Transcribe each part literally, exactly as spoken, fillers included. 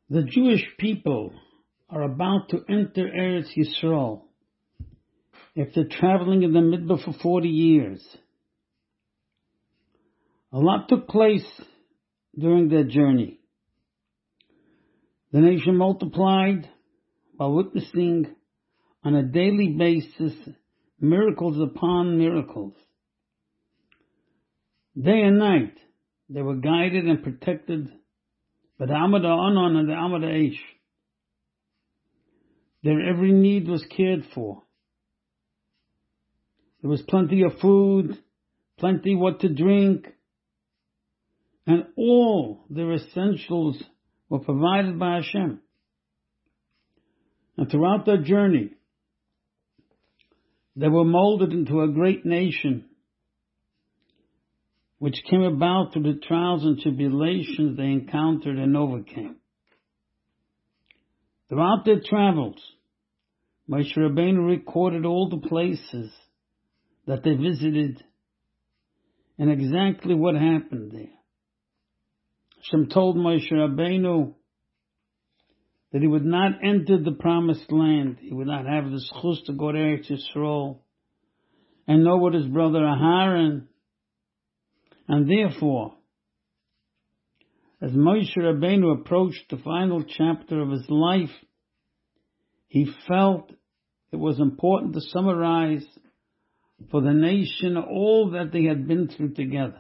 The Jewish people are about to enter Eretz Yisrael after traveling in the Midbar for forty years. A lot took place during their journey. The nation multiplied while witnessing on a daily basis miracles upon miracles. Day and night they were guided and protected by the Amud Anon and the Amud Eish. Their every need was cared for. There was plenty of food, plenty what to drink, and all their essentials were provided by Hashem. And throughout their journey, they were molded into a great nation, which came about through the trials and tribulations they encountered and overcame. Throughout their travels, Moshe Rabbeinu recorded all the places that they visited and exactly what happened there. Hashem told Moshe Rabbeinu that he would not enter the promised land. He would not have the schus to go to Eretz Yisrael and know what his brother Aharon. And therefore, as Moshe Rabbeinu approached the final chapter of his life, he felt it was important to summarize for the nation all that they had been through together.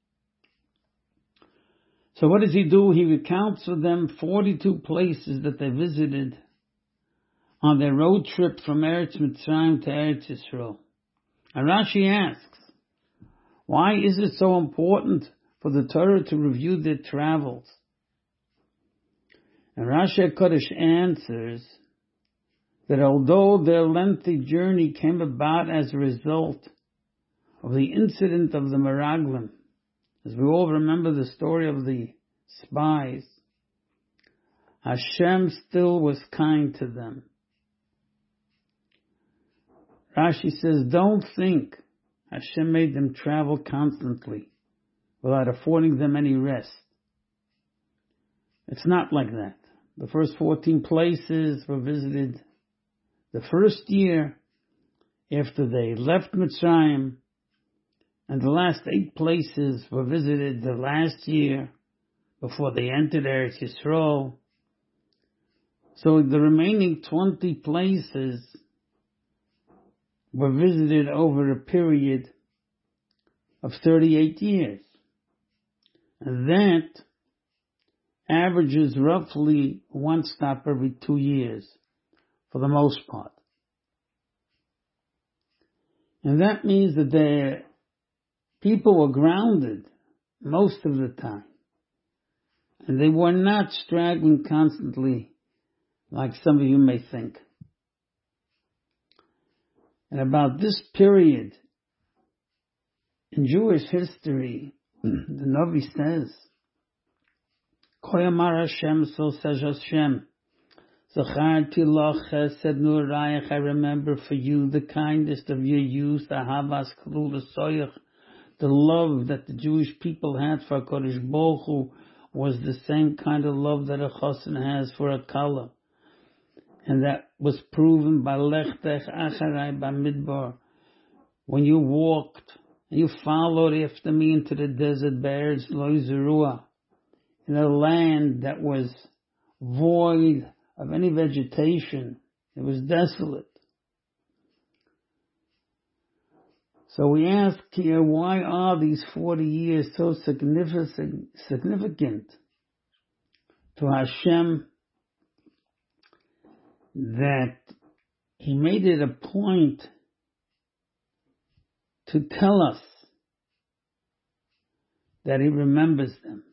So what does he do? He recounts for them forty-two places that they visited on their road trip from Eretz Mitzrayim to Eretz Yisrael. And Rashi asks, why is it so important for the Torah to review their travels? And Rashi HaKodesh answers that although their lengthy journey came about as a result of the incident of the Meraglim, as we all remember the story of the spies, Hashem still was kind to them. Rashi says, don't think Hashem made them travel constantly without affording them any rest. It's not like that. The first fourteen places were visited the first year after they left Mitzrayim, and the last eight places were visited the last year before they entered Eretz Yisrael. So the remaining twenty places were visited over a period of thirty-eight years. And that averages roughly one stop every two years for the most part. And that means that the people were grounded most of the time. And they were not straggling constantly like some of you may think. And about this period in Jewish history, the Navi says, Koyamar Hashem, so says Hashem, Zacharti loch chesed nurayach, I remember for you the kindest of your youth, Ahavas klul soyach, the love that the Jewish people had for Kodesh Baruch Hu was the same kind of love that a chassan has for a kala. And that was proven by Lechtech Acharai Bamidbar. When you walked and you followed after me into the desert, Be'eretz Lo Zerua, in a land that was void of any vegetation. It was desolate. So we ask here, why are these forty years so significant, significant to Hashem, that He made it a point to tell us that He remembers them.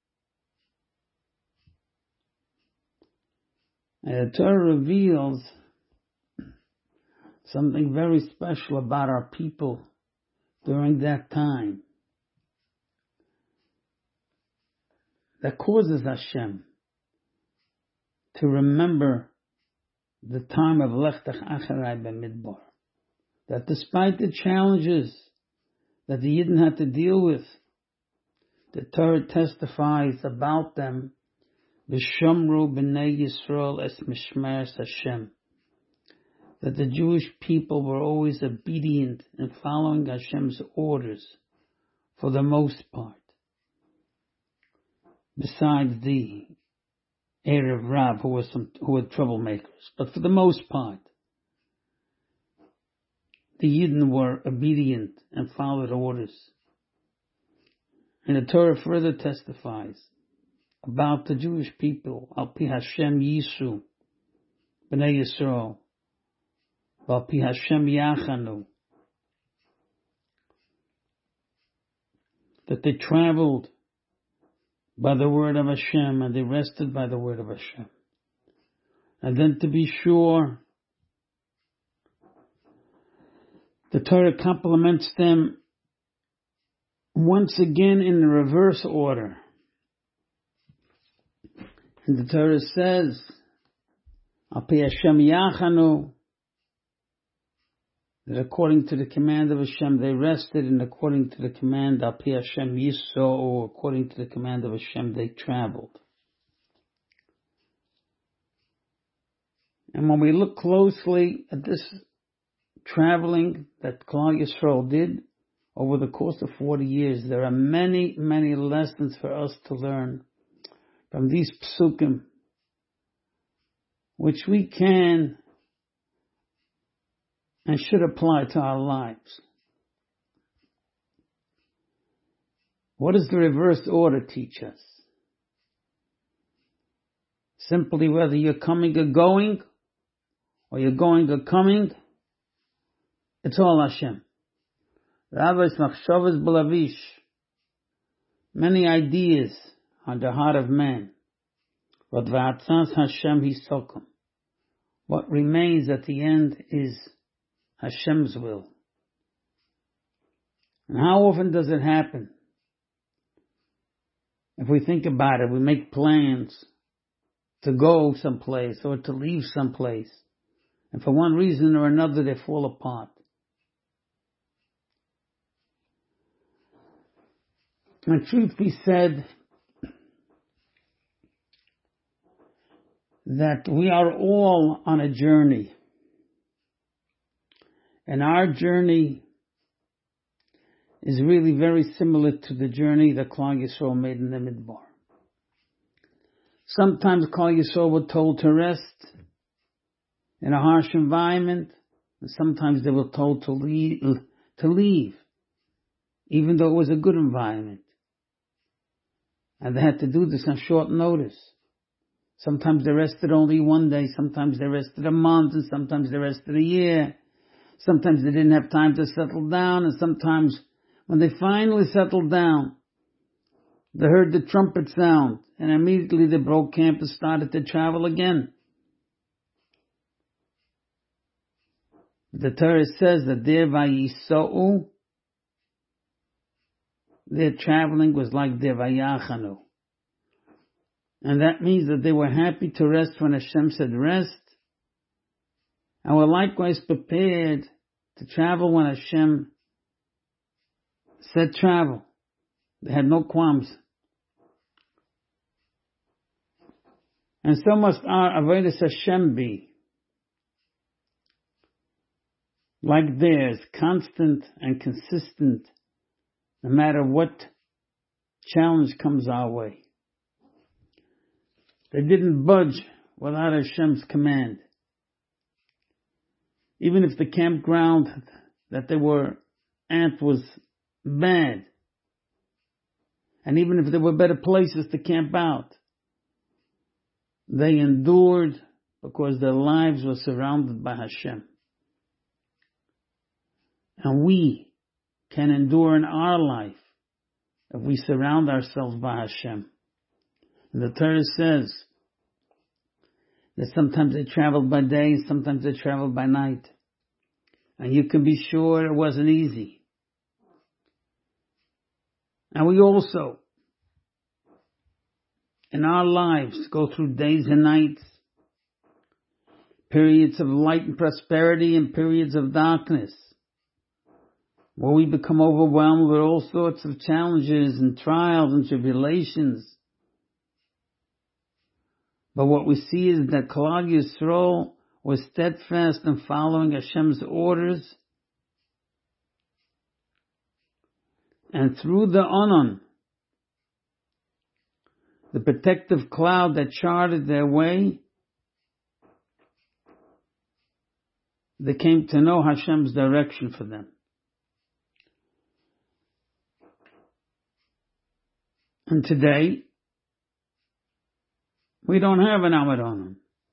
And the Torah reveals something very special about our people during that time that causes Hashem to remember the time of Lechtech Acharai B'Midbar. That despite the challenges that the Yidden had to deal with, the Torah testifies about them V'shamru b'nei Yisrael es mishmeres Hashem. That the Jewish people were always obedient in following Hashem's orders, for the most part. Besides the Erev Rav, who were some, who were troublemakers, but for the most part, the Yidden were obedient and followed orders. And the Torah further testifies about the Jewish people, Al Pi Hashem Yisru, B'nai Yisrael, Al Pi Hashem Yachanu, that they traveled by the word of Hashem and they rested by the word of Hashem. And then to be sure, the Torah compliments them once again in the reverse order. And the Torah says, Al Pi Hashem Yachanu, that according to the command of Hashem they rested, and according to the command Al Pi Hashem Yisro, or according to the command of Hashem they traveled. And when we look closely at this traveling that Klal Yisrael did over the course of forty years, there are many, many lessons for us to learn from these psukim, which we can and should apply to our lives. What does the reverse order teach us? Simply whether you're coming or going, or you're going or coming, it's all Hashem. Rabbis machshavas b'lavish. Many ideas on the heart of man. But v'atzas Hashem hisokum. What remains at the end is Hashem's will. And how often does it happen? If we think about it, we make plans to go someplace or to leave someplace, and for one reason or another they fall apart. And truth be said, that we are all on a journey. And our journey is really very similar to the journey that Klal Yisrael made in the Midbar. Sometimes Klal Yisrael were told to rest in a harsh environment, and sometimes they were told to leave, to leave, even though it was a good environment. And they had to do this on short notice. Sometimes they rested only one day, sometimes they rested a month, and sometimes they rested a year. Sometimes they didn't have time to settle down, and sometimes when they finally settled down, they heard the trumpet sound, and immediately they broke camp and started to travel again. The Torah says that their vayisou, their traveling was like their vayachanu. And that means that they were happy to rest when Hashem said rest, and were likewise prepared to travel when Hashem said travel. They had no qualms. And so must our Avodas Hashem be, like theirs, constant and consistent, no matter what challenge comes our way. They didn't budge without Hashem's command. Even if the campground that they were at was bad, and even if there were better places to camp out, they endured because their lives were surrounded by Hashem. And we can endure in our life if we surround ourselves by Hashem. And the Torah says that sometimes they traveled by day, sometimes they traveled by night. And you can be sure it wasn't easy. And we also, in our lives, go through days and nights, periods of light and prosperity and periods of darkness, where we become overwhelmed with all sorts of challenges and trials and tribulations. But what we see is that Klal Yisrael was steadfast in following Hashem's orders, and through the Onan, the protective cloud that charted their way, they came to know Hashem's direction for them. And today, we don't have an Amud Onan,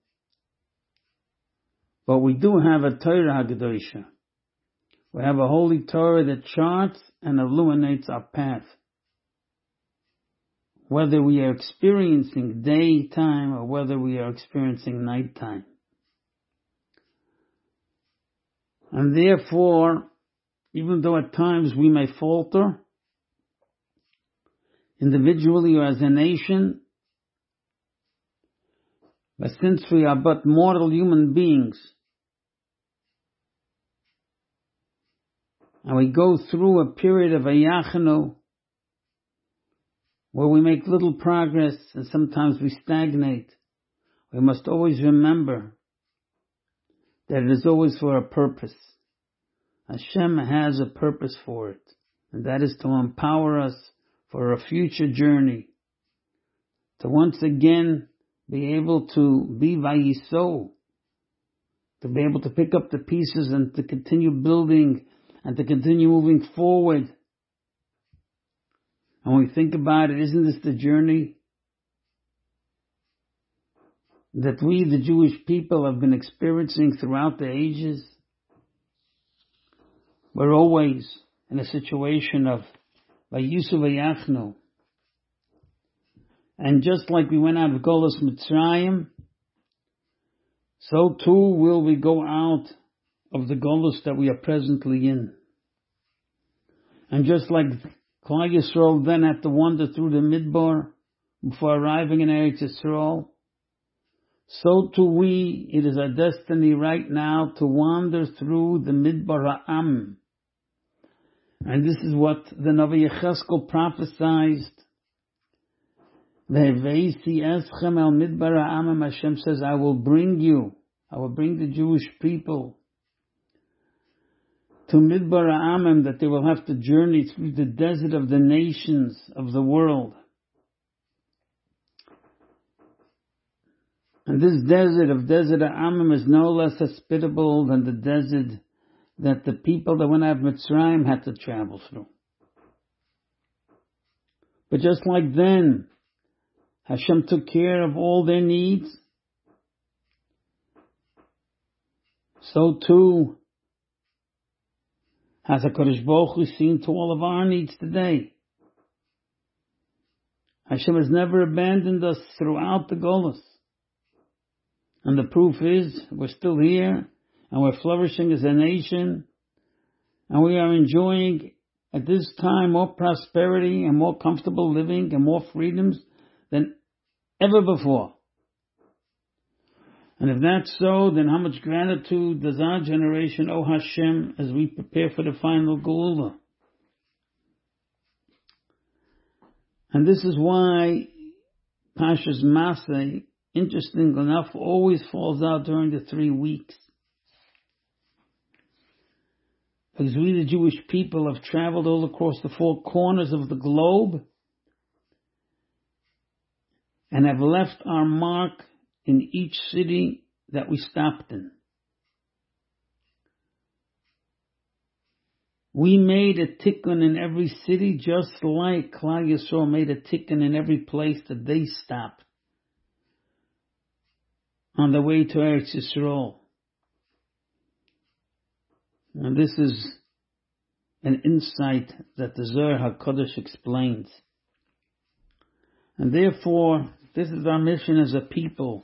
but we do have a Torah HaKadosha. We have a holy Torah that charts and illuminates our path. Whether we are experiencing daytime or whether we are experiencing nighttime. And therefore, even though at times we may falter, individually or as a nation, but since we are but mortal human beings, and we go through a period of ayachanu, where we make little progress and sometimes we stagnate, we must always remember that it is always for a purpose. Hashem has a purpose for it, and that is to empower us for a future journey, to once again be able to be vayiso, to be able to pick up the pieces and to continue building and to continue moving forward. And when we think about it, isn't this the journey that we, the Jewish people, have been experiencing throughout the ages? We're always in a situation of Vayusu Vayachnu. And just like we went out of Golus Mitzrayim, so too will we go out of the Golus that we are presently in. And just like Klal Yisrael then had to wander through the Midbar before arriving in Eretz Yisrael, so too we, it is our destiny right now to wander through the Midbar Ha'am. And this is what the Navi Yecheskel prophesied. Ve'veisi eschem el Midbar Ha'am, Hashem says, I will bring you, I will bring the Jewish people to Midbar Ha'am, that they will have to journey through the desert of the nations of the world. And this desert of Desert Ha'am is no less hospitable than the desert that the people that went out of Mitzrayim had to travel through. But just like then, Hashem took care of all their needs, so too has HaKadosh Baruch Hu seen to all of our needs today. Hashem has never abandoned us throughout the Golus. And the proof is, we're still here, and we're flourishing as a nation, and we are enjoying at this time more prosperity and more comfortable living and more freedoms than ever before. And if that's so, then how much gratitude does our generation owe Hashem as we prepare for the final Geula? And this is why Pashas Maseh, interestingly enough, always falls out during the three weeks. Because we, the Jewish people, have traveled all across the four corners of the globe and have left our mark in each city that we stopped in. We made a tikkun in every city, just like Klal Yisrael made a tikkun in every place that they stopped on the way to Eretz Yisrael. And this is an insight that the Zohar HaKadosh explains. And therefore, this is our mission as a people.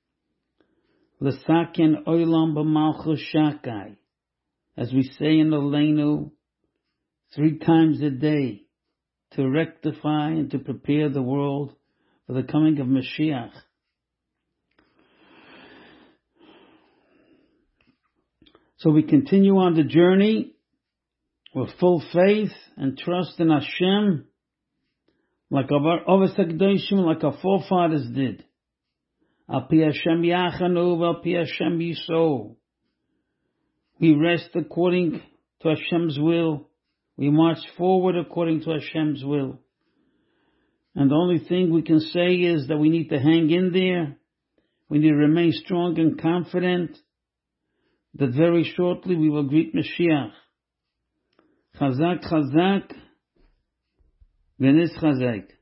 L'saken olam b'malchus shakai, as we say in the Leinu, three times a day, to rectify and to prepare the world for the coming of Mashiach. So we continue on the journey with full faith and trust in Hashem, like our Avos HaKadoshim, like our forefathers did. Al pi Hashem yachanu, al pi Hashem yiso. We rest according to Hashem's will. We march forward according to Hashem's will. And the only thing we can say is that we need to hang in there. We need to remain strong and confident that very shortly we will greet Mashiach. Chazak, chazak, v'nis chazak.